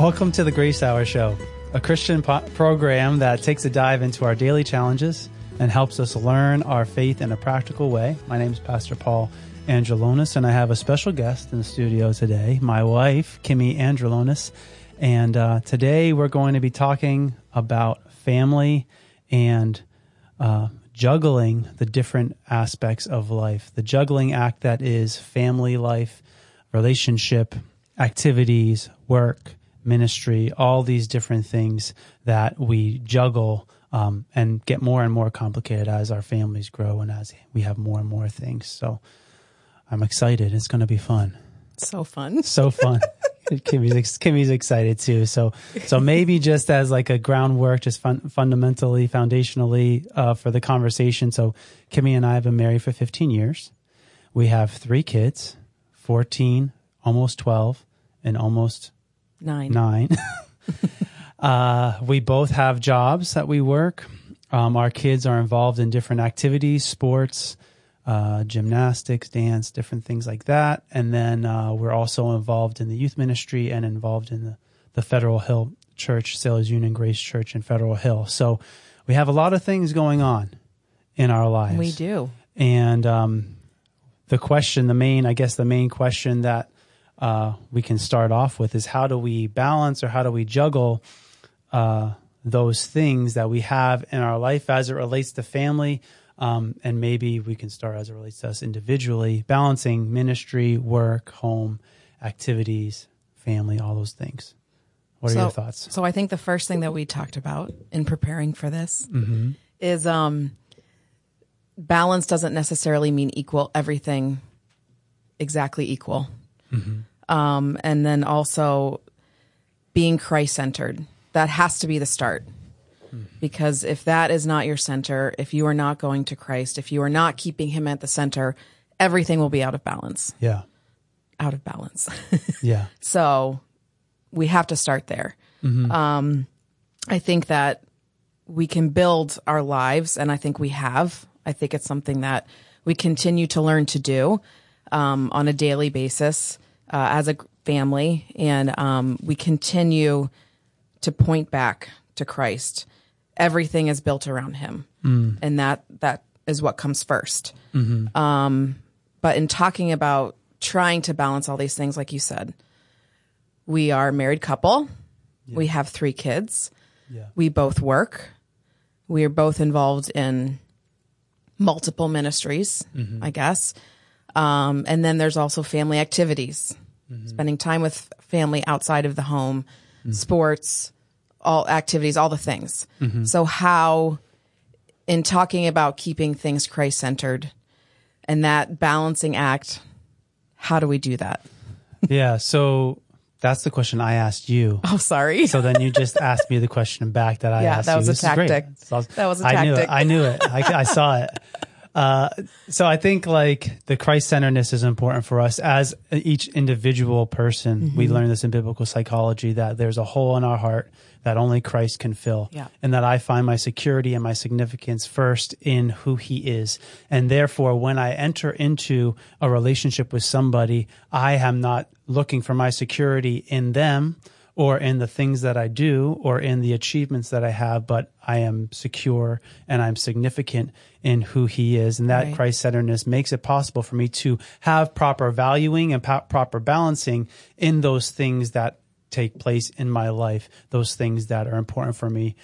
Welcome to the Grace Hour Show, a Christian program that takes a dive into our daily challenges and helps us learn our faith in a practical way. My name is Pastor Paul Angelonis, and I have a special guest in the studio today, my wife, Kimmy Angelonis. And today we're going to be talking about family and juggling the different aspects of life, the juggling act that is family life, relationship, activities, work, ministry, all these different things that we juggle and get more and more complicated as our families grow and as we have more and more things. So I'm excited. It's going to be fun. So fun. So fun. Kimmy's excited too. So maybe just as like a groundwork, just fundamentally, foundationally for the conversation. So Kimmy and I have been married for 15 years. We have 3 kids, 14, almost 12, and almost 9. We both have jobs that we work. Our kids are involved in different activities, sports, gymnastics, dance, different things like that. And then we're also involved in the youth ministry and involved in the Federal Hill Church, Sailors Union Grace Church in Federal Hill. So we have a lot of things going on in our lives. We do. And the main question that we can start off with is, how do we balance or how do we juggle those things that we have in our life as it relates to family? And maybe we can start as it relates to us individually, balancing ministry, work, home, activities, family, all those things. What are your thoughts? So I think the first thing that we talked about in preparing for this is balance doesn't necessarily mean everything exactly equal. And then also being Christ-centered. That has to be the start. Because if that is not your center, if you are not going to Christ, if you are not keeping him at the center, everything will be out of balance. Yeah. Out of balance. Yeah. So we have to start there. I think that we can build our lives, and I think we have. I think it's something that we continue to learn to do on a daily basis as a family, and we continue to point back to Christ. Everything is built around him, and that is what comes first. But in talking about trying to balance all these things, like you said, we are a married couple. Yeah. We have 3 kids. Yeah. We both work. We are both involved in multiple ministries, I guess. And then there's also family activities, spending time with family outside of the home, sports, all activities, all the things. So how, in talking about keeping things Christ-centered and that balancing act, how do we do that? Yeah, so that's the question I asked you. Oh, sorry. So then you just asked me the question back that I asked you. Yeah, that was a tactic. That was a tactic. I knew it. I saw it. So I think like the Christ-centeredness is important for us as each individual person. We learn this in biblical psychology, that there's a hole in our heart that only Christ can fill. Yeah. And that I find my security and my significance first in who he is. And therefore, when I enter into a relationship with somebody, I am not looking for my security in them or in the things that I do or in the achievements that I have, but I am secure and I'm significant in who he is. And that Christ-centeredness makes it possible for me to have proper valuing and proper balancing in those things that take place in my life, those things that are important for me,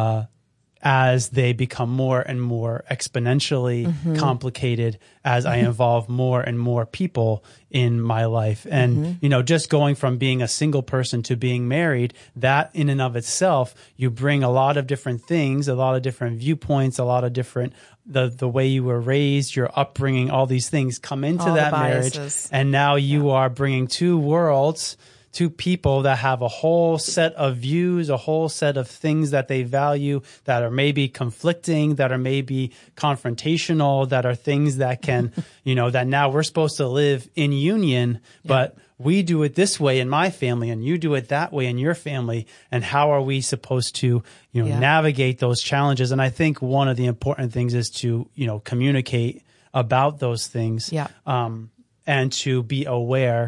as they become more and more exponentially complicated as I involve more and more people in my life. And, just going from being a single person to being married, that in and of itself, you bring a lot of different things, a lot of different viewpoints, a lot of different, the way you were raised, your upbringing, all these things come into that marriage. And now you are bringing 2 worlds, 2 people that have a whole set of views, a whole set of things that they value that are maybe conflicting, that are maybe confrontational, that are things that can, that now we're supposed to live in union, but we do it this way in my family and you do it that way in your family. And how are we supposed to, navigate those challenges? And I think one of the important things is to, communicate about those things, and to be aware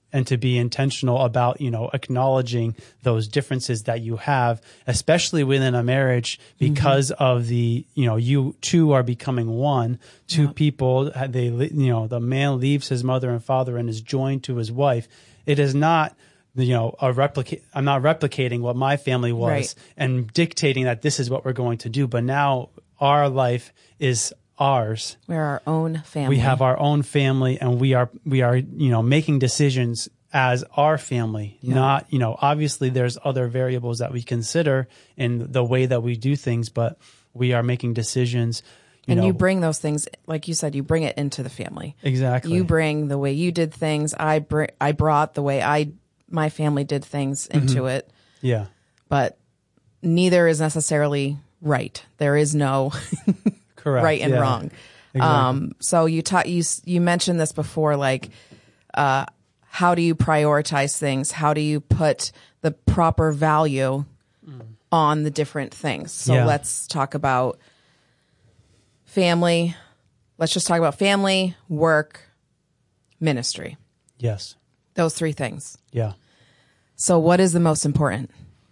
and to be intentional about, you know, acknowledging those differences that you have, especially within a marriage, because of the, you know, you two are becoming one. Two people, they, you know, the man leaves his mother and father and is joined to his wife. It is not, you know, I'm not replicating what my family was and dictating that this is what we're going to do. But now our life is ours. We're our own family. We have our own family, and we are, you know, making decisions as our family, not, you know, obviously there's other variables that we consider in the way that we do things, but we are making decisions. You bring those things, like you said, you bring it into the family. Exactly. You bring the way you did things. I brought the way my family did things into it. Yeah. But neither is necessarily right. There is no correct right and wrong. Exactly. So you mentioned this before, like, how do you prioritize things? How do you put the proper value on the different things? So let's talk about family. Let's just talk about family, work, ministry. Yes. Those three things. Yeah. So what is the most important?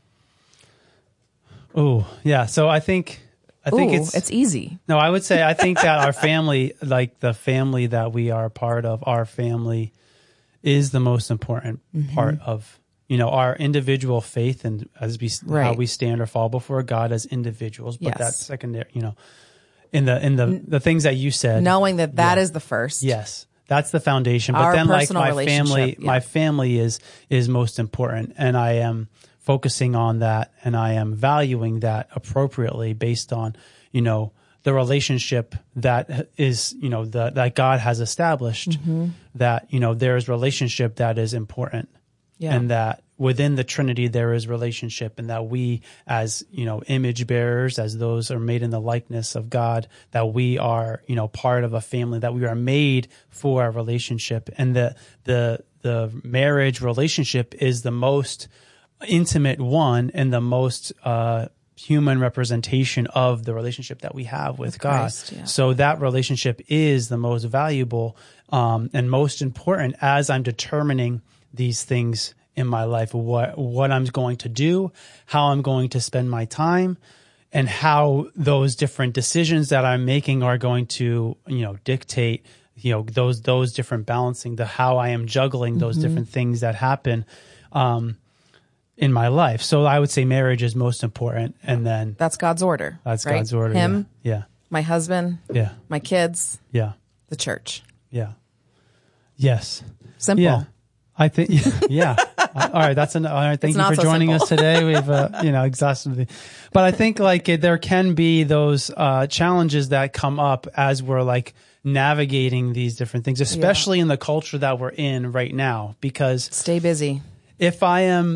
Oh, yeah. So I think it's easy. No, I would say, I think that our family, like the family that we are a part of, our family is the most important part of, you know, our individual faith, and as we, how we stand or fall before God as individuals. But that's secondary, you know, in the things that you said, knowing that is the first. Yes. That's the foundation. But Our then, like, my family is most important, and I am focusing on that, and I am valuing that appropriately based on, you know, the relationship that is, you know, that God has established, that, you know, there is relationship that is important, and that within the Trinity there is relationship, and that we, as, you know, image bearers, as those are made in the likeness of God, that we are, you know, part of a family, that we are made for a relationship, and the marriage relationship is the most intimate one and the most human representation of the relationship that we have with God. Christ, So that relationship is the most valuable and most important as I'm determining these things in my life, what I'm going to do, how I'm going to spend my time, and how those different decisions that I'm making are going to, you know, dictate, you know, those different balancing, how I am juggling those different things that happen in my life. So I would say marriage is most important, and then that's God's order. That's right? God's order. Him, my husband, my kids, the church. Yes. Simple. Yeah. I think, all right. That's all right. Thank you for joining us today. We've, you know, exhaustively, but I think like there can be those challenges that come up as we're like navigating these different things, especially in the culture that we're in right now, because stay busy. If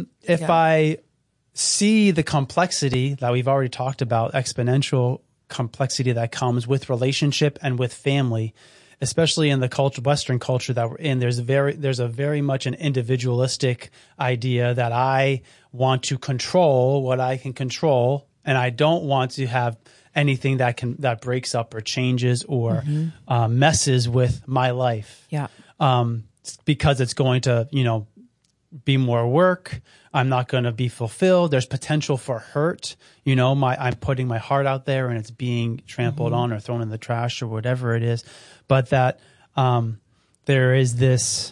I see the complexity that we've already talked about, exponential complexity that comes with relationship and with family, especially in the culture, Western culture that we're in, there's a very much an individualistic idea that I want to control what I can control, and I don't want to have anything that breaks up or changes or messes with my life. Because it's going to, you know, be more work. I'm not going to be fulfilled. There's potential for hurt. You know, I'm putting my heart out there and it's being trampled on or thrown in the trash or whatever it is. But that there is this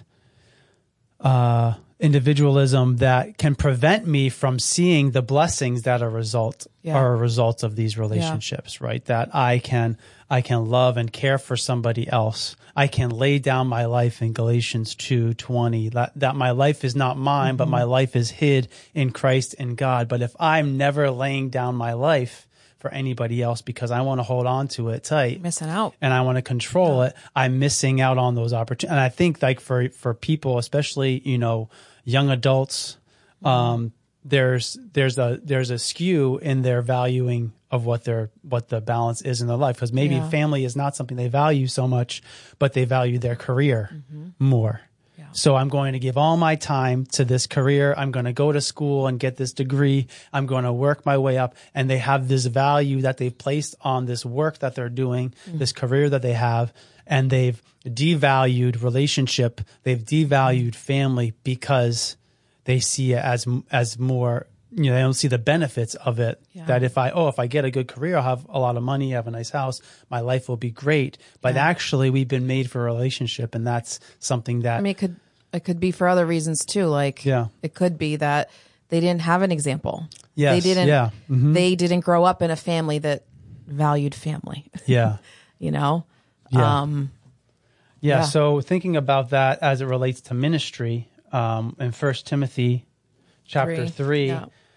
individualism that can prevent me from seeing the blessings that are a result of these relationships, right? That I can love and care for somebody else. I can lay down my life in Galatians 2:20, that my life is not mine, but my life is hid in Christ and God. But if I'm never laying down my life for anybody else because I want to hold on to it tight, missing out, and I want to control it, I'm missing out on those opportunities. And I think like for people, especially, you know, young adults, there's a skew in their valuing of what the balance is in their life, because maybe family is not something they value so much, but they value their career more. Yeah. So I'm going to give all my time to this career. I'm going to go to school and get this degree. I'm going to work my way up. And they have this value that they've placed on this work that they're doing, this career that they have, and they've devalued relationship. They've devalued family because they see it as more, they don't see the benefits of it. Yeah. That if I get a good career, I'll have a lot of money, have a nice house, my life will be great. But actually, we've been made for a relationship, and that's something that it could be for other reasons too. Like, it could be that they didn't have an example. Yes, they didn't. Yeah. Mm-hmm. They didn't grow up in a family that valued family. Yeah. Yeah. Yeah. So thinking about that as it relates to ministry, in 1 Timothy chapter 3,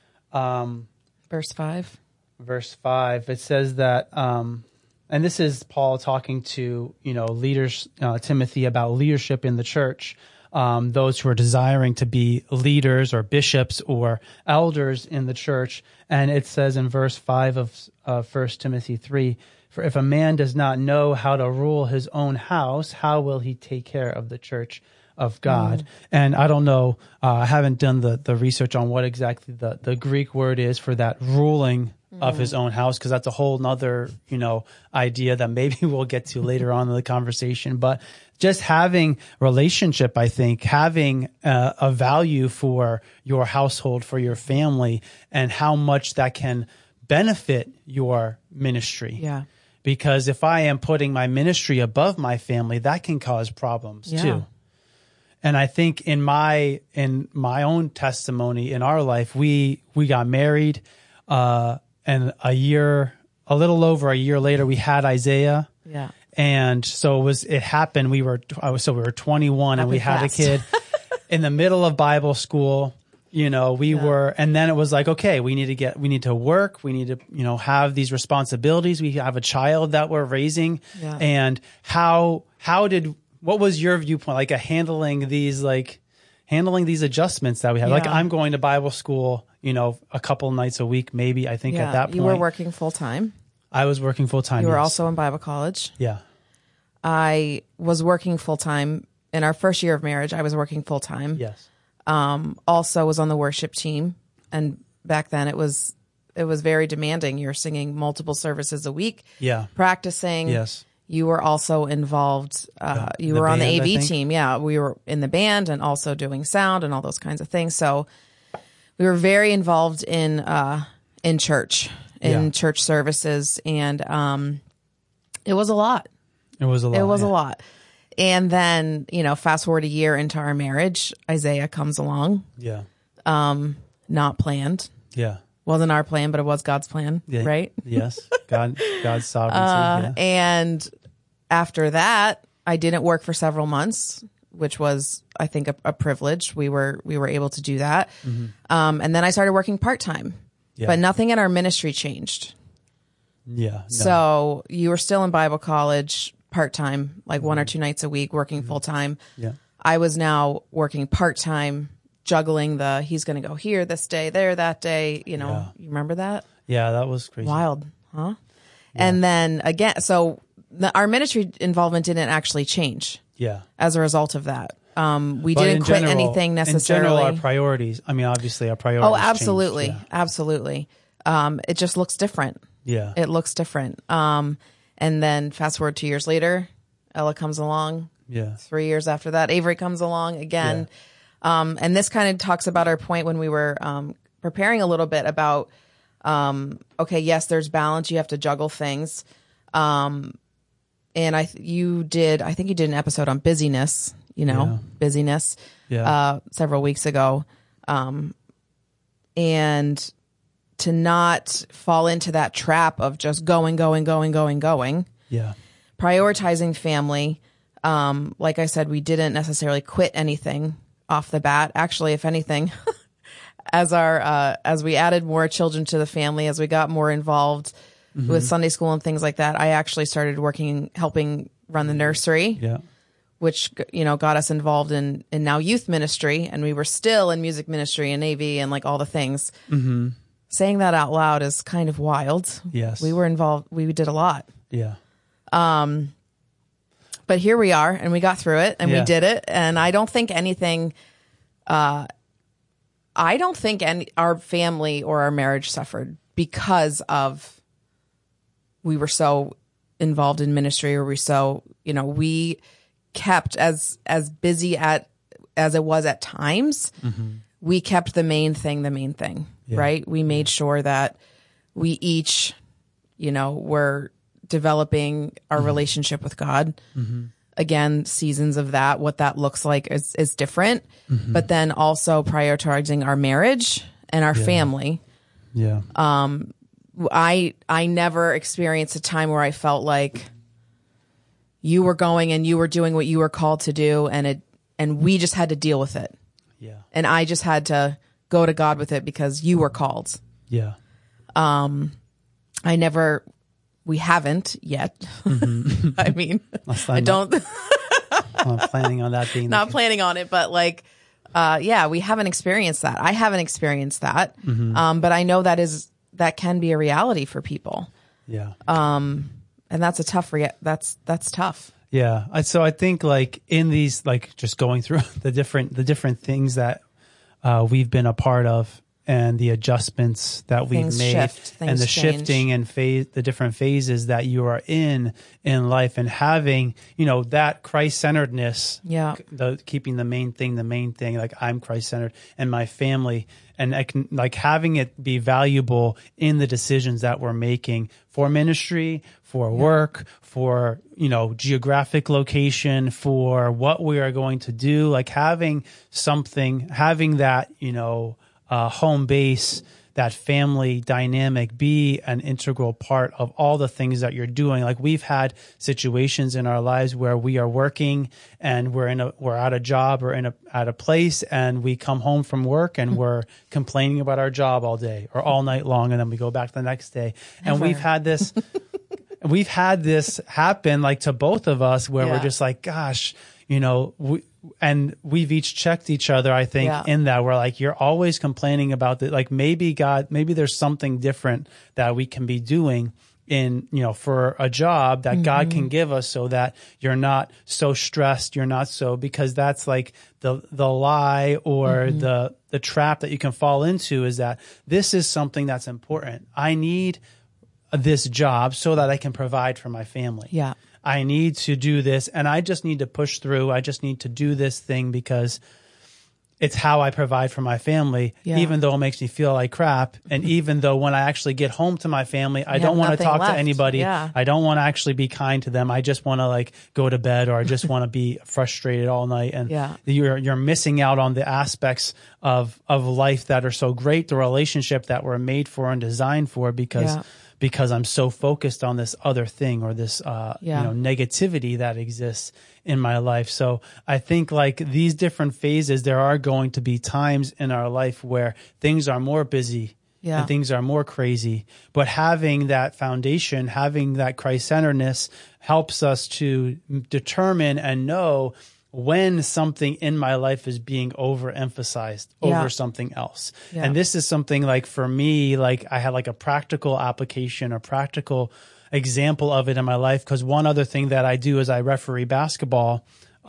verse 5. Verse 5, it says that, and this is Paul talking to, leaders, Timothy, about leadership in the church, those who are desiring to be leaders or bishops or elders in the church. And it says in verse 5 of 1 Timothy 3, "For if a man does not know how to rule his own house, how will he take care of the church of God?" And I don't know, I haven't done the research on what exactly the Greek word is for that ruling of his own house, because that's a whole nother, idea that maybe we'll get to later on in the conversation. But just having relationship, I think, having a value for your household, for your family, and how much that can benefit your ministry. Yeah. Because if I am putting my ministry above my family, that can cause problems too. And I think in my own testimony in our life, we got married, and a little over a year later, we had Isaiah. Yeah. And so it happened. We were 21 and we had a kid in the middle of Bible school. Were, and then it was like, okay, we need to work. We need to, have these responsibilities. We have a child that we're raising. Yeah. And what was your viewpoint, like handling these adjustments that we had? Yeah. Like, I'm going to Bible school, a couple nights a week, maybe, I think at that point. You were working full time. I was working full time. You were also in Bible college. Yeah. I was working full time in our first year of marriage. I was working full time. Yes. Also was on the worship team. And back then it was very demanding. You're singing multiple services a week. Yeah. Practicing. Yes. You were also involved. You were on the AV team. Yeah. We were in the band and also doing sound and all those kinds of things. So we were very involved in church, church services. And, it was a lot. It was a lot. And then, fast forward a year into our marriage, Isaiah comes along. Yeah. Not planned. Yeah. Wasn't our plan, but it was God's plan, right? Yes. God's sovereignty. And after that, I didn't work for several months, which was, I think, a privilege. We were able to do that. Mm-hmm. And then I started working part-time, but nothing in our ministry changed. Yeah. No. So you were still in Bible college part-time, like 1 or 2 nights a week, working full-time. Yeah. I was now working part-time, juggling he's going to go here this day, there that day. You remember that? Yeah, that was crazy. Wild, huh? Yeah. And then again, so our ministry involvement didn't actually change. Yeah. As a result of that. We didn't quit anything necessarily. In general, our priorities, obviously our priorities. Oh, absolutely. Changed. Yeah. Absolutely. It just looks different. Yeah. It looks different. And then fast forward 2 years later, Ella comes along. Yeah. 3 years after that, Avery comes along again. Yeah. And this kind of talks about our point when we were preparing a little bit about, okay, yes, there's balance. You have to juggle things. And I think you did an episode on busyness, busyness, several weeks ago. And to not fall into that trap of just going. Yeah. Prioritizing family. Like I said, we didn't necessarily quit anything off the bat. Actually, if anything, as we added more children to the family, as we got more involved with Sunday school and things like that, I actually started helping run the nursery. Yeah. Which, got us involved in now youth ministry, and we were still in music ministry and AV and like all the things. Mm-hmm. Saying that out loud is kind of wild. Yes. We were involved. We did a lot. Yeah. but here we are, and we got through it, and we did it. And I don't think anything, our family or our marriage suffered because of we were so involved in ministry, or we kept as busy as it was at times. We kept the main thing, right? We made sure that we each, were developing our relationship with God. Again, seasons of that, what that looks like is different, but then also prioritizing our marriage and our family. Yeah. I never experienced a time where I felt like you were going and you were doing what you were called to do, and we just had to deal with it. Yeah. And I just had to go to God with it because you were called. Yeah. We haven't yet. I mean, I don't. I'm planning on that being not planning on it, but we haven't experienced that. I haven't experienced that. But I know that can be a reality for people. Yeah. And that's a tough, that's tough. Yeah. So I think in these, just going through the different things that we've been a part of, and the adjustments that we've made, and the shifting and the different phases that you are in life, and having, that Christ-centeredness, keeping the main thing, like I'm Christ-centered, and my family, and I can, having it be valuable in the decisions that we're making for ministry, for work, for, geographic location, for what we are going to do, having that, home base, that family dynamic be an integral part of all the things that you're doing. We've had situations in our lives where we are working and we're at a job or at a place, and we come home from work and we're complaining about our job all day or all night long, and then we go back the next day. Never. And we've had this happen to both of us, where we're just gosh, and we've each checked each other, I think, in that we're you're always complaining about that. Maybe there's something different that we can be doing for a job that God can give us, so that you're not so stressed. You're not so, because that's the lie or the trap that you can fall into, is that this is something that's important. I need this job so that I can provide for my family. Yeah. I need to do this, and I just need to push through. I just need to do this thing because it's how I provide for my family, even though it makes me feel like crap. And even though when I actually get home to my family, I don't want to talk to anybody. Yeah. I don't want to actually be kind to them. I just want to go to bed, or I just want to be frustrated all night. And you're missing out on the aspects of life that are so great, the relationship that we're made for and designed for, because I'm so focused on this other thing, or this, negativity that exists in my life. So I think these different phases, there are going to be times in our life where things are more busy and things are more crazy, but having that foundation, having that Christ-centeredness helps us to determine and know when something in my life is being overemphasized over something else. Yeah. And this is something for me, I had a practical application, a practical example of it in my life. Because one other thing that I do is I referee basketball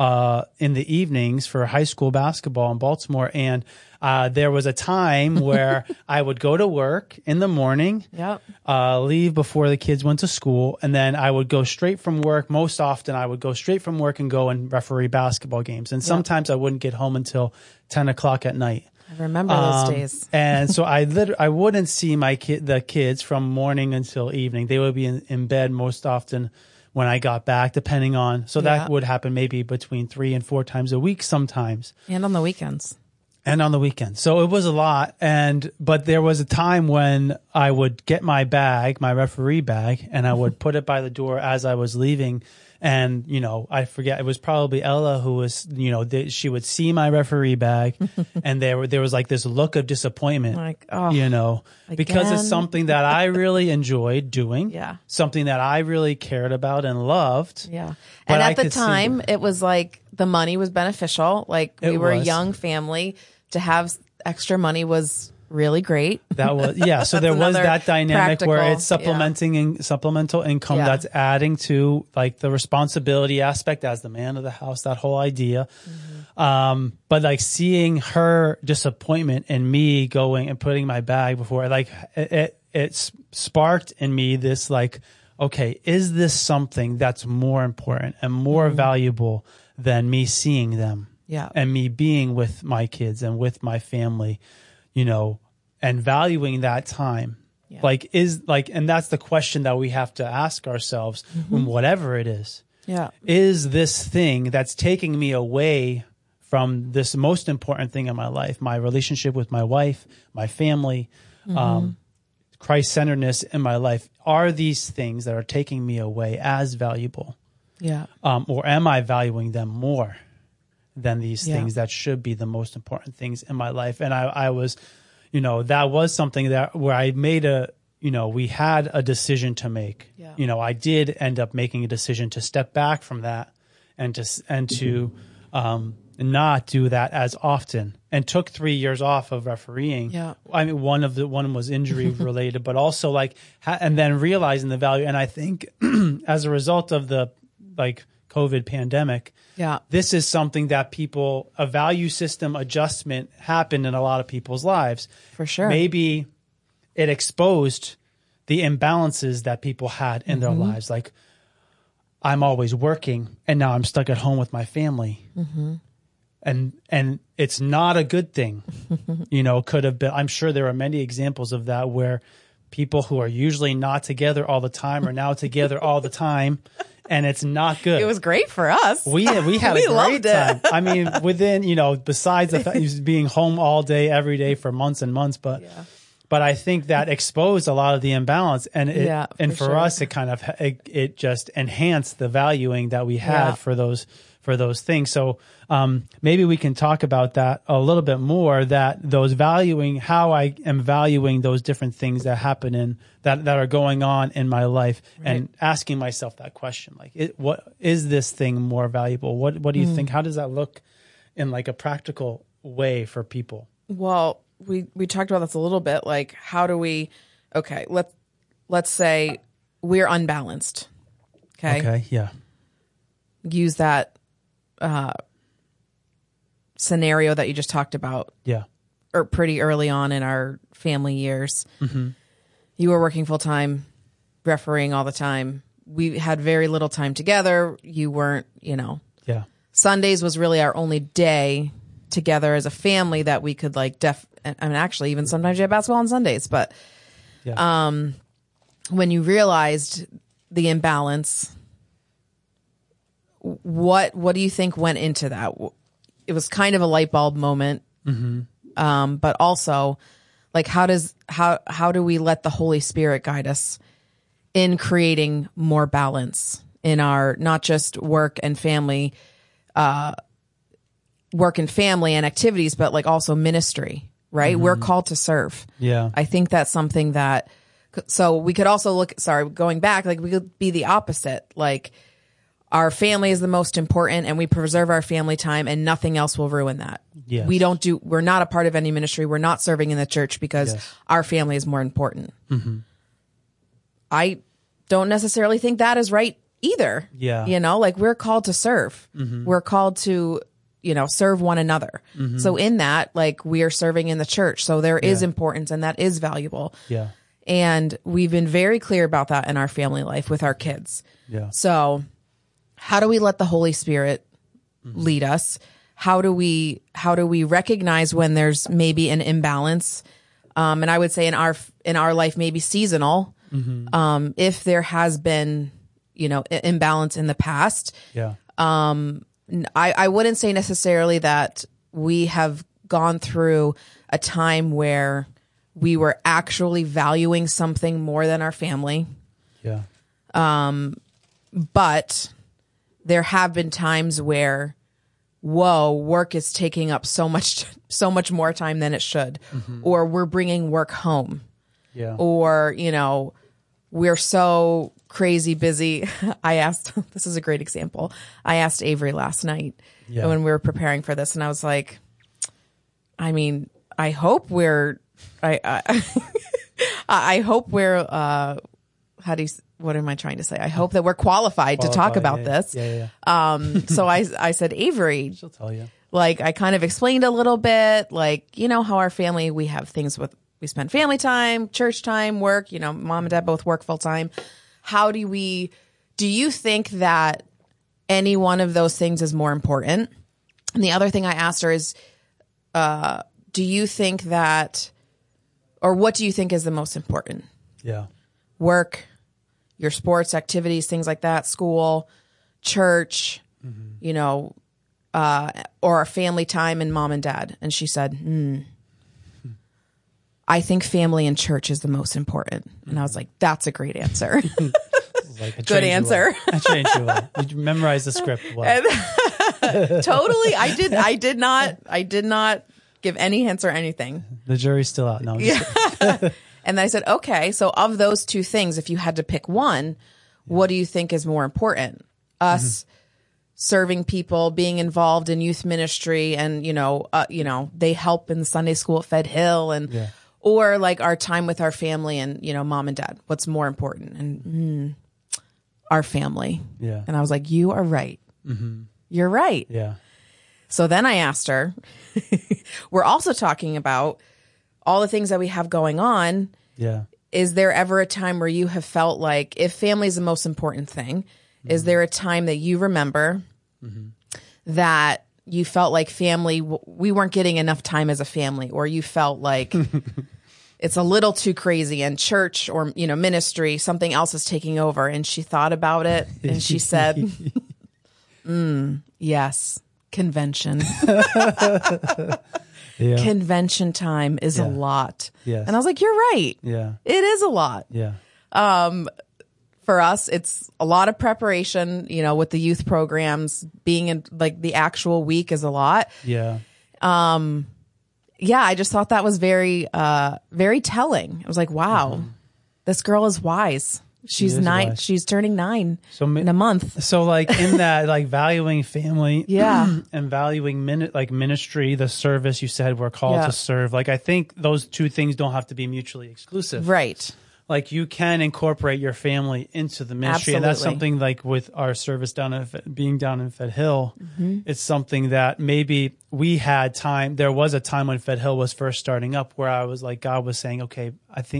in the evenings for high school basketball in Baltimore. And there was a time where I would go to work in the morning, leave before the kids went to school, and then I would go straight from work. Most often I would go straight from work and go and referee basketball games. And sometimes I wouldn't get home until 10 o'clock at night. I remember those days. And so I wouldn't see the kids from morning until evening. They would be in bed most often when I got back, depending on, so that would happen maybe between 3 and 4 times a week sometimes. And on the weekends. So it was a lot. But there was a time when I would get my referee bag, and I would put it by the door as I was leaving. And, I forget, it was probably Ella who was, she would see my referee bag, and there was this look of disappointment, because it's something that I really enjoyed doing, something that I really cared about and loved. Yeah. And at the time, it was the money was beneficial. We were a young family. To have extra money was really great. That was, yeah. So there was that dynamic where practical, it's supplementing and supplemental income Yeah. that's adding to like the responsibility aspect as the man of the house, that whole idea. But like seeing her disappointment in me going and putting my bag before, like it sparked in me this like, okay, is this something that's more important and more valuable than me seeing them? Yeah. And me being with my kids and with my family, you know, and valuing that time. Yeah. Like and that's the question that we have to ask ourselves, whatever it is. Yeah. Is this thing that's taking me away from this most important thing in my life, my relationship with my wife, my family, Christ-centeredness in my life, are these things that are taking me away as valuable? Yeah. Or am I valuing them more than these Yeah. things that should be the most important things in my life? And I was, you know, that was something that where I made we had a decision to make. Yeah. You know, I did end up making a decision to step back from that and to not do that as often, and took 3 years off of refereeing. Yeah. I mean, one was injury related, but also like, and then realizing the value. And I think as a result of the like COVID pandemic, Yeah. this is something that a value system adjustment happened in a lot of people's lives. For sure. Maybe it exposed the imbalances that people had in their lives. Like, I'm always working and now I'm stuck at home with my family. And it's not a good thing. You know, could have been, I'm sure there are many examples of that where people who are usually not together all the time are now together all the time, and it's not good. It was great for us. We had We a great loved it. time. I mean, within, you know, besides the fact of being home all day, every day for months and months, but I think that exposed a lot of the imbalance, and for sure. us, it kind of it just enhanced the valuing that we had for those things. So maybe we can talk about that a little bit more. That those valuing, how I am valuing those different things that happen that are going on in my life, and asking myself that question, like, what is this thing more valuable? What do you think? How does that look in like a practical way for people? Well, we talked about this a little bit. Like, how do we? Okay, let's say we're unbalanced. Okay. Yeah. Use that scenario that you just talked about, Yeah. or pretty early on in our family years. You were working full time, refereeing all the time. We had very little time together. You weren't, you know. Yeah. Sundays was really our only day together as a family that we could like I mean, actually, even sometimes you have basketball on Sundays, but when you realized the imbalance, what do you think went into that? It was kind of a light bulb moment, but also, like, how do we let the Holy Spirit guide us in creating more balance in our not just work and family and activities, but like also ministry, right? We're called to serve. Yeah. I think that's something that, so we could also going back, like we could be the opposite. Like, our family is the most important and we preserve our family time and nothing else will ruin that. Yes. We're not a part of any ministry. We're not serving in the church because our family is more important. I don't necessarily think that is right either. Yeah. You know, like, we're called to serve. We're called to, you know, serve one another. So in that, like, we are serving in the church. So there is importance and that is valuable. Yeah. And we've been very clear about that in our family life with our kids. Yeah. So how do we let the Holy Spirit lead us? How do we recognize when there's maybe an imbalance? And I would say in our life, maybe seasonal, if there has been, you know, imbalance in the past. Yeah. I wouldn't say necessarily that we have gone through a time where we were actually valuing something more than our family. Yeah. But there have been times where, work is taking up so much more time than it should, or we're bringing work home, or, you know, we're so crazy busy. This is a great example. I asked Avery last night when we were preparing for this, and I was like, I mean, I hope we're I hope we're, what am I trying to say? I hope that we're qualified to talk about this. So I said, Avery, she'll tell you. Like, I kind of explained a little bit, like, you know, how our family, we have things we spend family time, church time, work, you know, mom and dad both work full time. How do you think that any one of those things is more important? And the other thing I asked her is, do you think that, or what do you think is the most important? Yeah. Work, your sports activities, things like that, school, church, you know, or family time and mom and dad. And she said, I think family and church is the most important. And I was like, that's a great answer. Like, good answer. I trained you well. You memorized the script well. Totally. I did not give any hints or anything. The jury's still out. No. And I said, okay, so of those two things, if you had to pick one, what do you think is more important? Us serving people, being involved in youth ministry, and you know, they help in the Sunday school at Fed Hill, and or like our time with our family and, you know, mom and dad. What's more important? And our family. Yeah. And I was like, you are right. You're right. Yeah. So then I asked her, we're also talking about all the things that we have going on. Yeah. Is there ever a time where you have felt like, if family is the most important thing, is there a time that you remember that you felt like family, we weren't getting enough time as a family, or you felt like it's a little too crazy and church or, you know, ministry, something else is taking over? And she thought about it and she said, yes, convention. Convention time is a lot. Yes. And I was like, you're right. Yeah. It is a lot. Yeah. For us, it's a lot of preparation, you know, with the youth programs. Being in like the actual week is a lot. Yeah. Yeah, I just thought that was very, very telling. I was like, wow, this girl is wise. She's 9. Wise. She's turning 9 in a month. So like in that, like valuing family and valuing ministry, the service you said we're called to serve. Like, I think those two things don't have to be mutually exclusive. Right. Like, you can incorporate your family into the ministry. Absolutely. And that's something like with our service down in Fed Hill, it's something that maybe we had time. There was a time when Fed Hill was first starting up where I was like, God was saying, okay,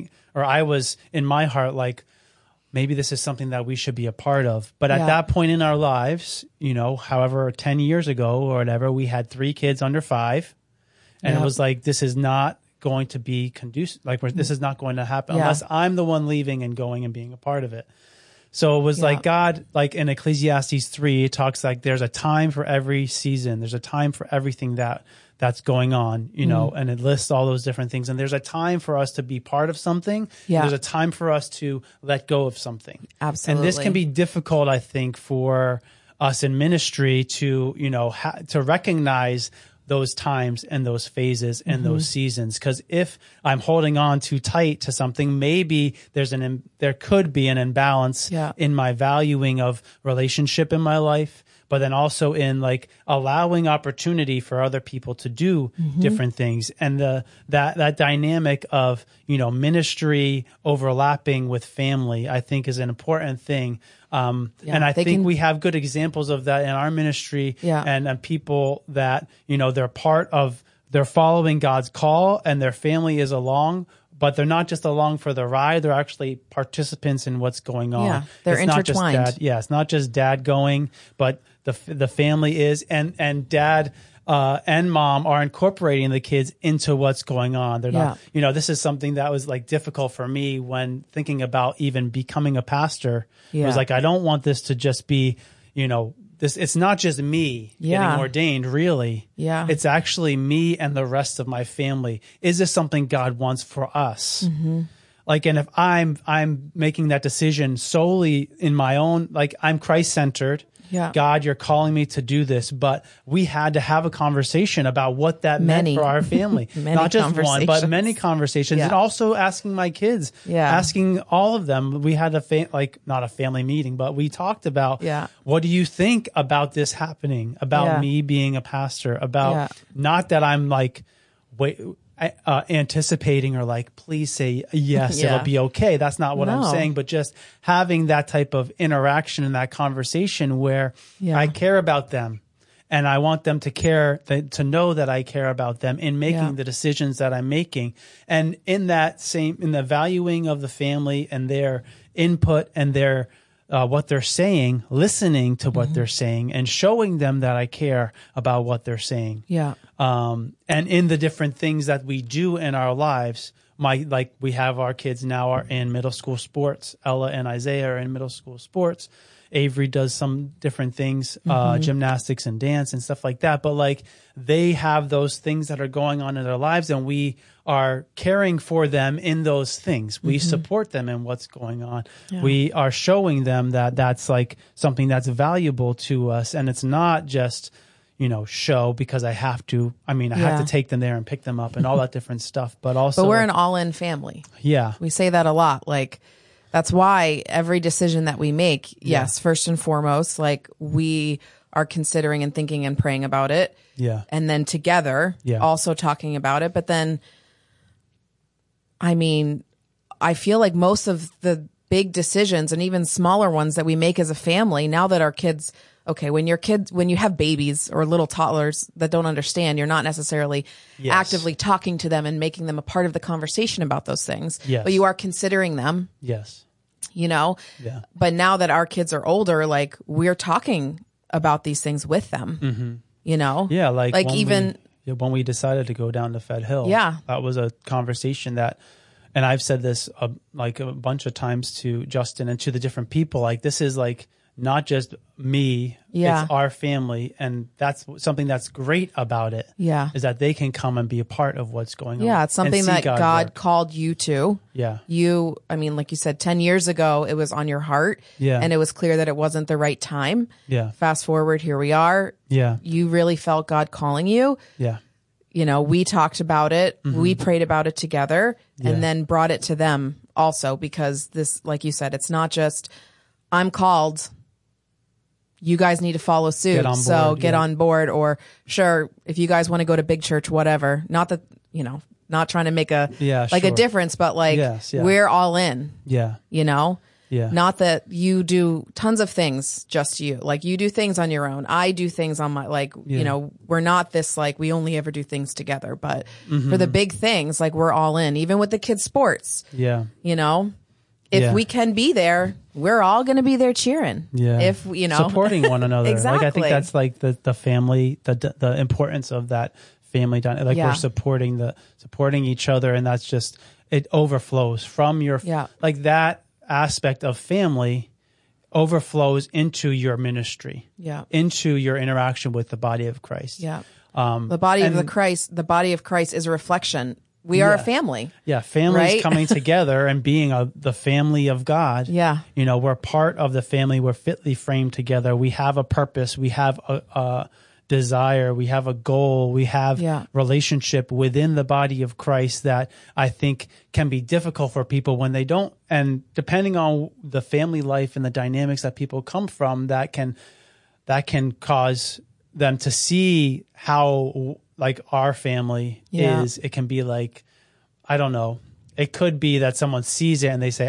I was in my heart, like, maybe this is something that we should be a part of. But at that point in our lives, you know, however, 10 years ago or whatever, we had 3 kids under 5. And it was like, this is not going to be conducive. Like, this is not going to happen unless I'm the one leaving and going and being a part of it. So it was like God, like in Ecclesiastes 3, it talks like there's a time for every season. There's a time for everything that's going on, you know, and it lists all those different things. And there's a time for us to be part of something. Yeah. There's a time for us to let go of something. Absolutely. And this can be difficult, I think, for us in ministry to, you know, to recognize those times and those phases and those seasons. Because if I'm holding on too tight to something, maybe there could be an imbalance in my valuing of relationship in my life, but then also in like allowing opportunity for other people to do different things. And that dynamic of, you know, ministry overlapping with family, I think is an important thing. And I think we have good examples of that in our ministry and people that, you know, they're following God's call and their family is along, but they're not just along for the ride. They're actually participants in what's going on. Yeah, they're intertwined. Not just it's not just dad going, but the family is, and dad and mom are incorporating the kids into what's going on. They're not, you know, this is something that was like difficult for me when thinking about even becoming a pastor. It was like, I don't want this to just be, you know, it's not just me getting ordained, really. Yeah. It's actually me and the rest of my family. Is this something God wants for us? Like, and if I'm making that decision solely in my own, like, I'm Christ-centered. Yeah. God, you're calling me to do this, but we had to have a conversation about what that meant for our family. Not just one, but many conversations. And also asking my kids, asking all of them. We had not a family meeting, but we talked about, what do you think about this happening? About me being a pastor? About not that I'm like, anticipating or like, please say yes, Yeah. it'll be okay. That's not what I'm No. saying, but just having that type of interaction and that conversation where Yeah. I care about them and I want them to know that I care about them in making Yeah. the decisions that I'm making. And in the valuing of the family and their input and their what they're saying, listening to what they're saying and showing them that I care about what they're saying. Yeah. And in the different things that we do in our lives, we have our kids now are in middle school sports. Ella and Isaiah are in middle school sports. Avery does some different things, gymnastics and dance and stuff like that. But like they have those things that are going on in their lives and we are caring for them in those things. We support them in what's going on. Yeah. We are showing them that that's like something that's valuable to us. And it's not just, show because I have to. I mean, I have to take them there and pick them up and all that different stuff. But also, But we're an all-in family. Yeah. We say that a lot. Like, that's why every decision that we make, yes, first and foremost, like we are considering and thinking and praying about it. Yeah. And then together, also talking about it. But then, I mean, I feel like most of the big decisions and even smaller ones that we make as a family, now that our kids, okay, when you have babies or little toddlers that don't understand, you're not necessarily actively talking to them and making them a part of the conversation about those things, but you are considering them. Yes. Yeah. But now that our kids are older, like we're talking about these things with them, Yeah. Like even when we decided to go down to Fed Hill, that was a conversation and I've said this like a bunch of times to Justin and to the different people, like this is like not just me, it's our family. And that's something that's great about it. Yeah. Is that they can come and be a part of what's going on. Yeah. It's something that God work. called you to. Yeah. I mean, like you said, 10 years ago, it was on your heart. Yeah. And it was clear that it wasn't the right time. Yeah. Fast forward, here we are. Yeah. You really felt God calling you. Yeah. We talked about it. We prayed about it together and then brought it to them also because this, like you said, it's not just I'm called. You guys need to follow suit. Get on board or sure, if you guys want to go to big church, whatever. Not that, not trying to make a difference, but like we're all in. Yeah. Yeah. Not that you do tons of things, just you. Like you do things on your own. I do things on my, we're not this like we only ever do things together. But for the big things, like we're all in, even with the kids' sports. Yeah. If we can be there, we're all going to be there cheering. Yeah. If, supporting one another. Exactly. Like I think that's like the family, the importance of that family. Like we're supporting each other and that's just, it overflows from your, like that aspect of family overflows into your ministry, into your interaction with the body of Christ. Yeah. The body of Christ is a reflection. We are a family. Yeah. Families coming together and being the family of God. Yeah. We're part of the family. We're fitly framed together. We have a purpose. We have a desire. We have a goal. We have relationship within the body of Christ that I think can be difficult for people when they don't. And depending on the family life and the dynamics that people come from, that can cause them to see how like our family is. It can be like, I don't know. It could be that someone sees it and they say,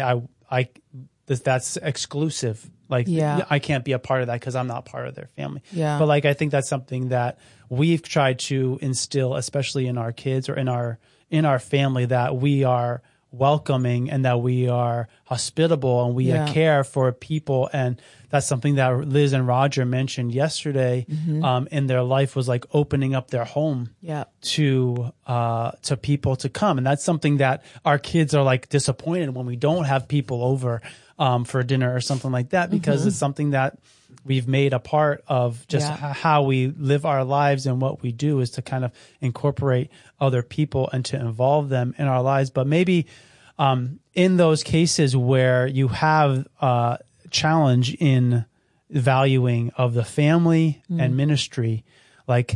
that's exclusive. Like, I can't be a part of that because I'm not part of their family. Yeah. But like, I think that's something that we've tried to instill, especially in our kids or in our family, that we are welcoming and that we are hospitable and we care for people. And that's something that Liz and Roger mentioned yesterday in their life was like opening up their home to people to come. And that's something that our kids are like disappointed when we don't have people over for dinner or something like that, because it's something that we've made a part of just how we live our lives, and what we do is to kind of incorporate other people and to involve them in our lives. But maybe in those cases where you have a challenge in valuing of the family and ministry, like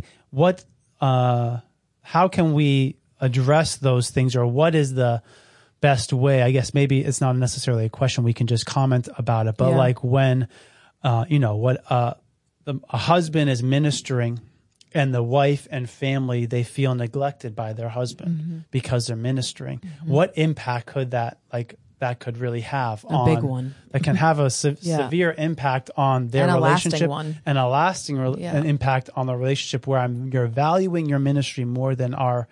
how can we address those things, or what is the best way? I guess maybe it's not necessarily a question, we can just comment about it, but like when a husband is ministering and the wife and family, they feel neglected by their husband because they're ministering. What impact could that could really have a big one that can have a severe impact on their relationship and a lasting an impact on the relationship where you're valuing your ministry more than our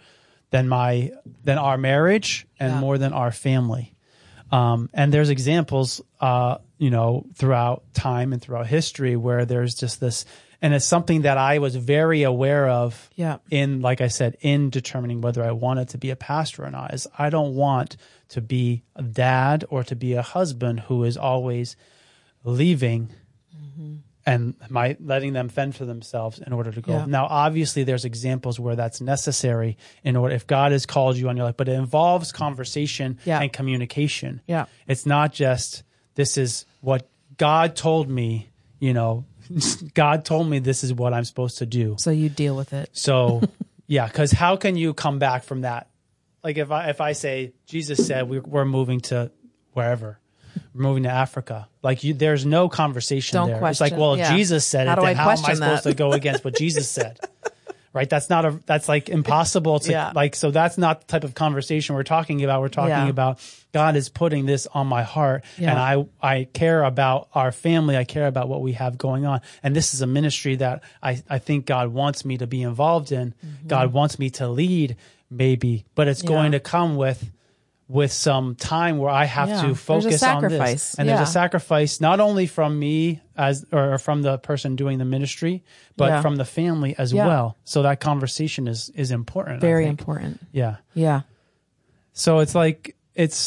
marriage and more than our family. And there's examples, throughout time and throughout history where there's just this, and it's something that I was very aware of in, like I said, in determining whether I wanted to be a pastor or not, is I don't want to be a dad or to be a husband who is always leaving and letting them fend for themselves in order to go. Yeah. Now, obviously, there's examples where that's necessary in order, if God has called you on your life, but it involves conversation and communication. Yeah. It's not just, this is what God told me, God told me this is what I'm supposed to do. So you deal with it. So, because how can you come back from that? Like if I say, Jesus said we're moving to wherever, we're moving to Africa. Like there's no conversation there. Question. It's like, well, if Jesus said it, then how am I supposed to go against what Jesus said? Right? That's like impossible to so that's not the type of conversation we're talking about. We're talking about God is putting this on my heart and I care about our family. I care about what we have going on. And this is a ministry that I think God wants me to be involved in. God wants me to lead maybe, but it's going to come with some time where I have to focus on this. And there's a sacrifice not only from me or from the person doing the ministry, but from the family as well. So that conversation is important. Very important. Yeah. Yeah. So it's like,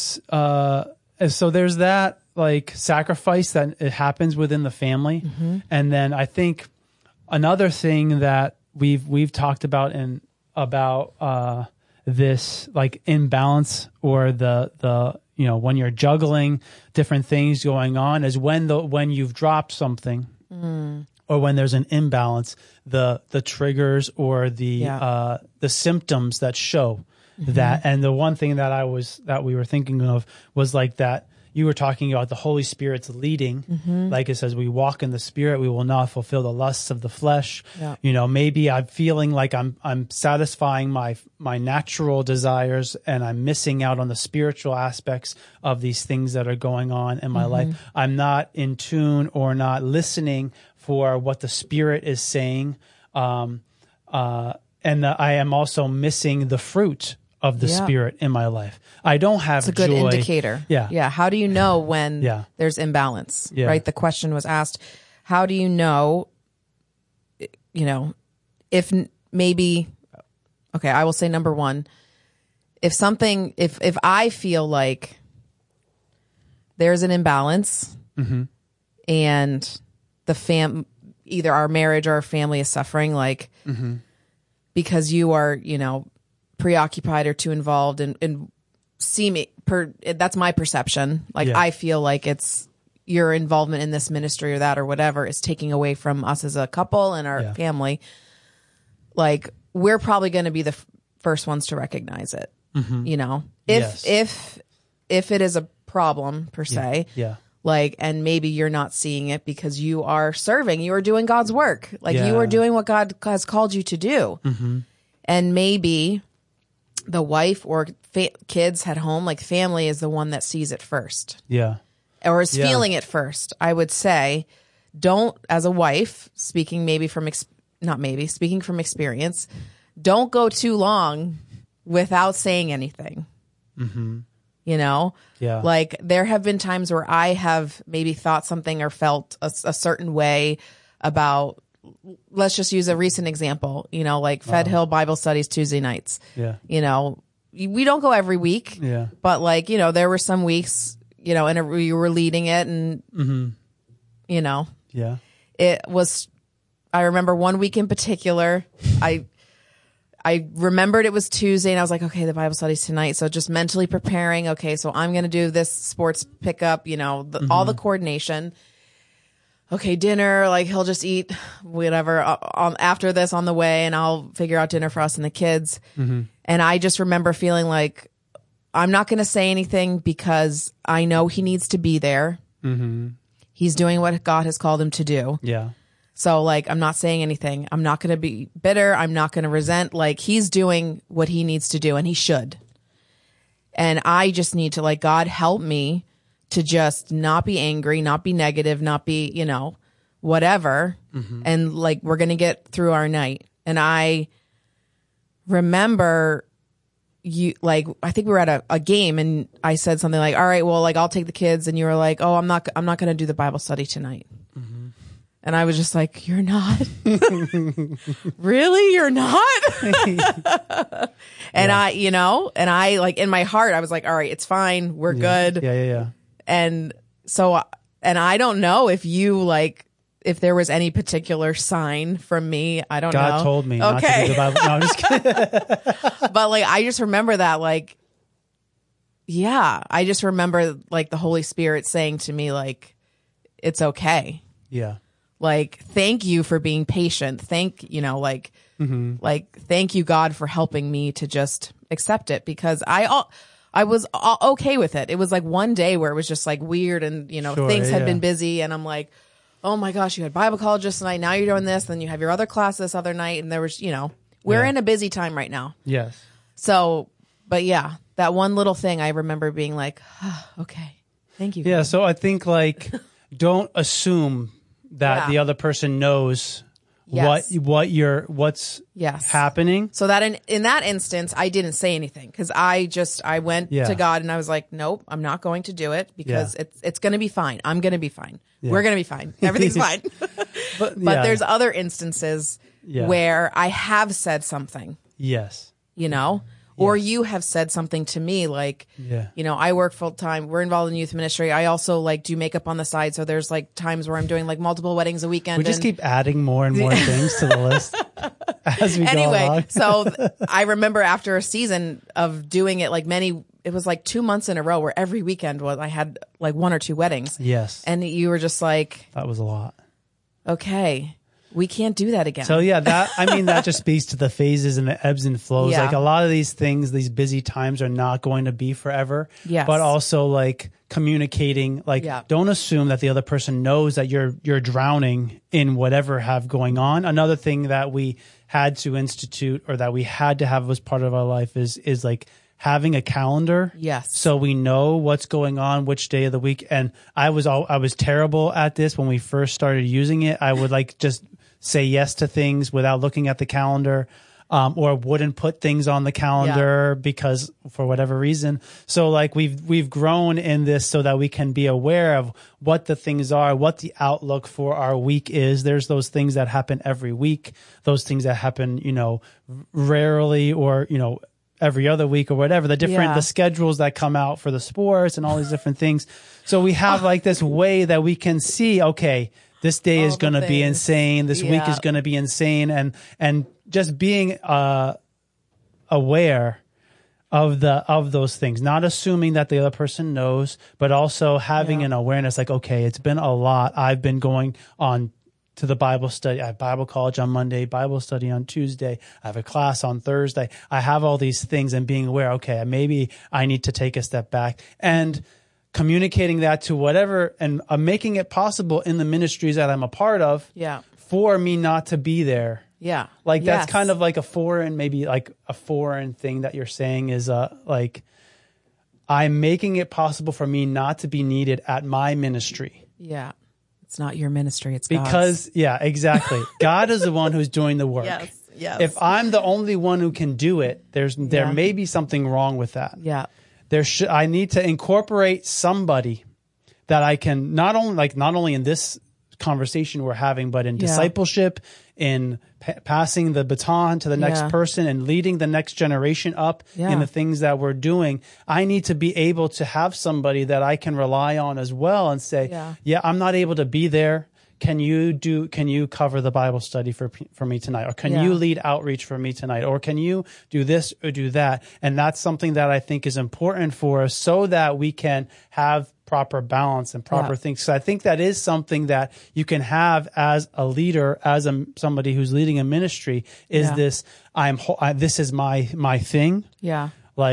so there's that like sacrifice that it happens within the family. And then I think another thing that we've talked about this like imbalance or the when you're juggling different things going on is when you've dropped something or when there's an imbalance, the triggers or the symptoms that show that. And the one thing that we were thinking of was like that you were talking about the Holy Spirit's leading. Like it says, we walk in the Spirit, we will not fulfill the lusts of the flesh. Maybe I'm feeling like I'm satisfying my natural desires and I'm missing out on the spiritual aspects of these things that are going on in my life. I'm not in tune or not listening for what the Spirit is saying. And I am also missing the fruit of the Spirit in my life. I don't have joy. It's a good indicator. Yeah. How do you know when there's imbalance? Right? The question was asked, how do you know, if maybe, okay, I will say number one, if I feel like there's an imbalance and either our marriage or our family is suffering, like because you are, preoccupied or too involved and that's my perception. Like I feel like it's your involvement in this ministry or that or whatever is taking away from us as a couple and our family. Like we're probably going to be the first ones to recognize it. If it is a problem per se, like, and maybe you're not seeing it because you are serving, you are doing God's work. Like you are doing what God has called you to do. And maybe the wife or kids at home, like family is the one that sees it first. Or is feeling it first. I would say don't, as a wife, speaking from experience, don't go too long without saying anything. Like there have been times where I have maybe thought something or felt a certain way about, let's just use a recent example, like Fed Hill Bible studies Tuesday nights. We don't go every week, but like, there were some weeks, and we were leading it and, it was, I remember one week in particular, I remembered it was Tuesday and I was like, okay, the Bible study's tonight. So just mentally preparing. Okay. So I'm going to do this sports pickup, all the coordination. Okay, dinner, like he'll just eat whatever after this on the way and I'll figure out dinner for us and the kids. And I just remember feeling like I'm not going to say anything because I know he needs to be there. He's doing what God has called him to do. So like, I'm not saying anything. I'm not going to be bitter. I'm not going to resent. Like, he's doing what he needs to do, and he should. And I just need to, like, God help me to just not be angry, not be negative, not be, you know, whatever. And like, we're going to get through our night. And I remember I think we were at a game, and I said something like, all right, well, like, I'll take the kids. And you were like, oh, I'm not going to do the Bible study tonight. And I was just like, you're not? Really? You're not? And I, you know, and I, like, in my heart, I was like, all right, it's fine. We're good. Yeah. And so, and I don't know if you, like, if there was any particular sign from me. I don't know. God told me not to do the Bible. No, I'm just kidding. But like, I just remember that, like, yeah, I just remember like the Holy Spirit saying to me, like, it's okay. Yeah. Like, thank you for being patient. Thank you, God, for helping me to just accept it, because I was okay with it. It was like one day where it was just like weird, and, you know, things had been busy, and I'm like, oh my gosh, you had Bible college this night. Now you're doing this. Then you have your other class this other night. And there was, you know, we're in a busy time right now. Yes. So, but yeah, that one little thing, I remember being like, oh, okay, thank you. Yeah. So I think, like, don't assume that the other person knows what's happening. So that in that instance, I didn't say anything, because I went to God, and I was like, nope, I'm not going to do it, because it's going to be fine. I'm going to be fine. Yeah. We're going to be fine. Everything's fine. But there's other instances where I have said something. Yes. You know? Or you have said something to me, like, you know, I work full time. We're involved in youth ministry. I also like do makeup on the side. So there's like times where I'm doing like multiple weddings a weekend. We just keep adding more and more things to the list as we go along. So I remember after a season of doing it, like it was like 2 months in a row where every weekend I had like 1 or 2 weddings. Yes. And you were just like, that was a lot. Okay. We can't do that again. So yeah, that just speaks to the phases and the ebbs and flows. Yeah. Like, a lot of these things, these busy times are not going to be forever. Yes. But also, like, communicating, like, don't assume that the other person knows that you're drowning in whatever have going on. Another thing that we had to institute, or that we had to have as part of our life, is like having a calendar. Yes. So we know what's going on, which day of the week. And I was terrible at this when we first started using it. I would like just say yes to things without looking at the calendar, or wouldn't put things on the calendar because for whatever reason. So like we've grown in this so that we can be aware of what the things are, what the outlook for our week is. There's those things that happen every week, those things that happen, you know, rarely, or, you know, every other week or whatever, the schedules that come out for the sports and all these different things. So we have like this way that we can see, okay, this day is going to be insane. This week is going to be insane. And just being aware of those things, not assuming that the other person knows, but also having an awareness, like, okay, it's been a lot. I've been going on to the Bible study. I have Bible college on Monday, Bible study on Tuesday. I have a class on Thursday. I have all these things, and being aware, okay, maybe I need to take a step back, and communicating that to whatever, and making it possible in the ministries that I'm a part of for me not to be there. Yeah. Like, that's kind of like maybe like a foreign thing that you're saying is like, I'm making it possible for me not to be needed at my ministry. Yeah. It's not your ministry. It's God's. Because, exactly. God is the one who's doing the work. Yes. If I'm the only one who can do it, there may be something wrong with that. Yeah. I need to incorporate somebody that I can not only in this conversation we're having, but in discipleship, in passing the baton to the next person and leading the next generation up in the things that we're doing. I need to be able to have somebody that I can rely on as well, and say, I'm not able to be there. Can you cover the Bible study for me tonight? Or can you lead outreach for me tonight? Or can you do this or do that? And that's something that I think is important for us, so that we can have proper balance and proper things. So I think that is something that you can have as a leader, as somebody who's leading a ministry, is this, this is my thing. Yeah. Like,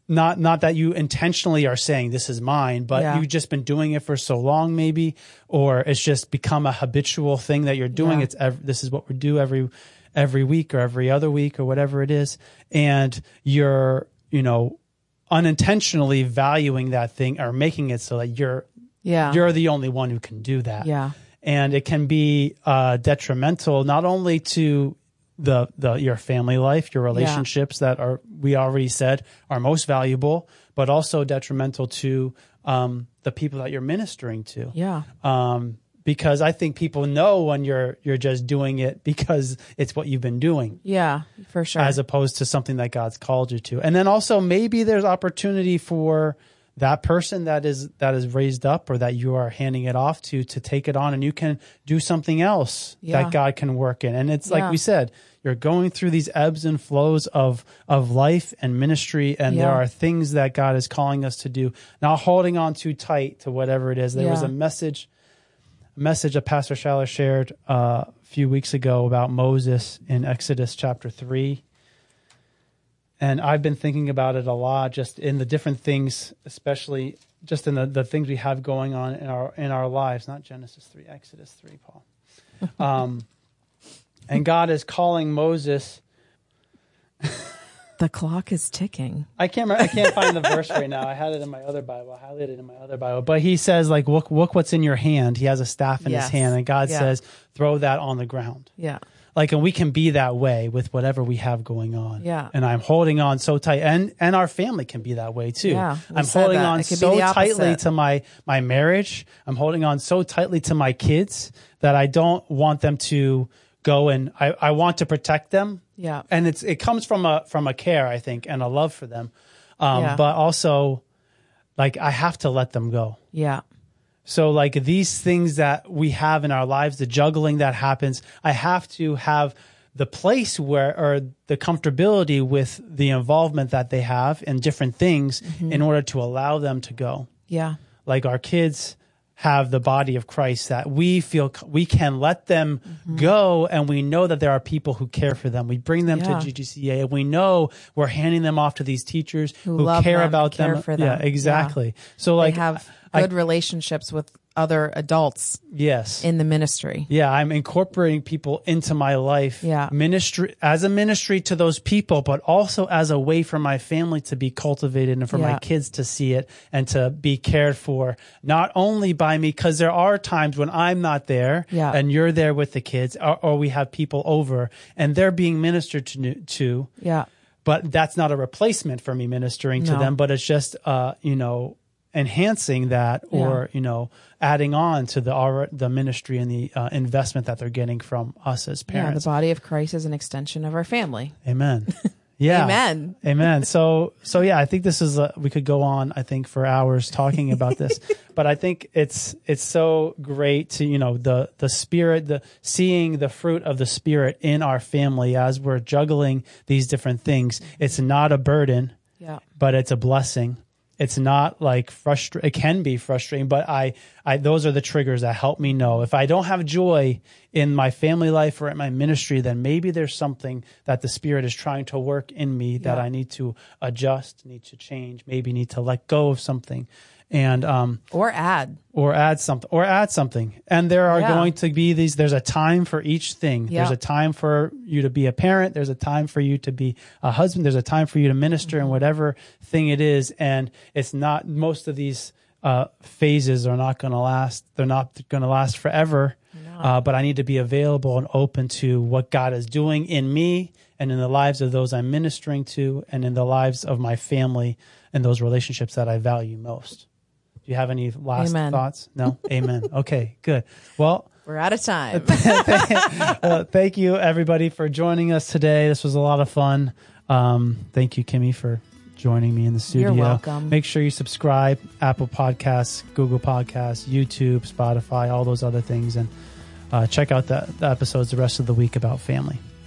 not that you intentionally are saying this is mine, but you've just been doing it for so long maybe, or it's just become a habitual thing that you're doing. This is what we do every week or every other week or whatever it is. And you're, unintentionally valuing that thing or making it so that you're the only one who can do that. Yeah. And it can be detrimental not only to your family life, your relationships that we already said are most valuable, but also detrimental to the people that you're ministering to. Yeah. Because I think people know when you're just doing it because it's what you've been doing. Yeah, for sure. As opposed to something that God's called you to. And then also maybe there's opportunity for that person that is raised up or that you are handing it off to take it on, and you can do something else that God can work in. And it's like we said, you're going through these ebbs and flows of life and ministry, and there are things that God is calling us to do, not holding on too tight to whatever it is. There was a message that Pastor Schaller shared a few weeks ago about Moses in Exodus chapter 3. And I've been thinking about it a lot, just in the different things, especially just in the things we have going on in our lives. Not Genesis 3, Exodus 3, Paul. And God is calling Moses. The clock is ticking. I can't find the verse right now. I had it in my other Bible. I highlighted it in my other Bible. But he says, like, look what's in your hand. He has a staff in his hand, and God says, throw that on the ground. Yeah. Like, and we can be that way with whatever we have going on. Yeah. And I'm holding on so tight, and our family can be that way too. Yeah, I'm holding on so tightly to my marriage. I'm holding on so tightly to my kids that I don't want them to go, and I want to protect them. Yeah. And it comes from a care, I think, and a love for them. But also, like, I have to let them go. Yeah. So, like, these things that we have in our lives, the juggling that happens, I have to have the place or the comfortability with the involvement that they have in different things in order to allow them to go. Yeah. Like, our kids have the body of Christ that we feel we can let them go, and we know that there are people who care for them. We bring them to GGCA, and we know we're handing them off to these teachers who care about them. Care for them. Yeah, exactly. So, like, they have good relationships with other adults. Yes. In the ministry. Yeah, I'm incorporating people into my life. Yeah. Ministry as a ministry to those people, but also as a way for my family to be cultivated and for my kids to see it and to be cared for, not only by me, because there are times when I'm not there and you're there with the kids, or we have people over and they're being ministered to. Yeah. But that's not a replacement for me ministering to them, but it's just, enhancing that, or adding on to the ministry and the investment that they're getting from us as parents. Yeah, the body of Christ is an extension of our family. Amen. Yeah. Amen. Amen. So yeah, I think this is we could go on, I think, for hours talking about this, but I think it's so great to the Spirit, seeing the fruit of the Spirit in our family as we're juggling these different things. It's not a burden, but it's a blessing. It's not like it can be frustrating, but I those are the triggers that help me know if I don't have joy in my family life or in my ministry, then maybe there's something that the Spirit is trying to work in me that I need to adjust, need to change, maybe need to let go of something. And or add something. And there are going to be there's a time for each thing. There's a time for you to be a parent, there's a time for you to be a husband, there's a time for you to minister in whatever thing it is. And it's not, most of these phases are not going to last. They're not going to last forever. But I need to be available and open to what God is doing in me and in the lives of those I'm ministering to and in the lives of my family and those relationships that I value most. Do you have any last thoughts? No? Amen. Okay, good. Well, we're out of time. Thank you, everybody, for joining us today. This was a lot of fun. Thank you, Kimmy, for joining me in the studio. You're welcome. Make sure you subscribe, Apple Podcasts, Google Podcasts, YouTube, Spotify, all those other things, and check out the episodes the rest of the week about family.